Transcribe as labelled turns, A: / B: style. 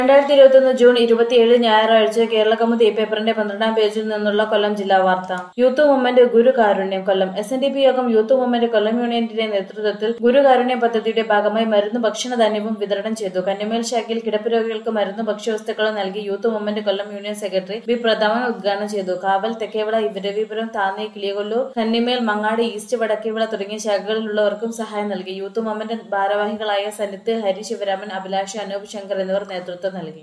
A: 2021 June 27 ഞായറാഴ്ച കേരള കൗമുദി പേപ്പറിന്റെ 12-ാം പേജിൽ നിന്നുള്ള കൊല്ലം ജില്ലാ വാർത്ത. Youth movement Gurukarunyam Kollam. SNDP യോഗം യൂത്ത് മൂവ്മെന്റ് കൊല്ലം യൂണിയന്റെ നേതൃത്വത്തിൽ ഗുരുകാരുണ്യം പദ്ധതിയുടെ ഭാഗമായി മരുന്നും ഭക്ഷണധാന്യവും വിതരണം ചെയ്തു. കന്നിമേൽ ശാഖയിൽ കിടപ്പ് രോഗികൾക്ക് മരുന്നും ഭക്ഷ്യവസ്തുക്കളും നൽകി youth movement Kollam union secretary B Prathapan ഉദ്ഘാടനം ചെയ്തു. കാവൽ, തെക്കേവിള, രവിപുരം, താന്നി, കിളികൊല്ലൂർ, കന്നിമേൽ, മങ്ങാടി, ഈസ്റ്റ്, വടക്കേവിള തുടങ്ങിയ ശാഖകളിലുള്ളവർക്കും സഹായം നൽകി. യൂത്ത് മൂവ്മെന്റ് ഭാരവാഹികളായ സനിത്ത്, ഹരി, ശിവരാമൻ, അഭിലാഷ്, അനൂപ്, ശങ്കർ എന്നിവർ നേതൃത്വം നൽകി.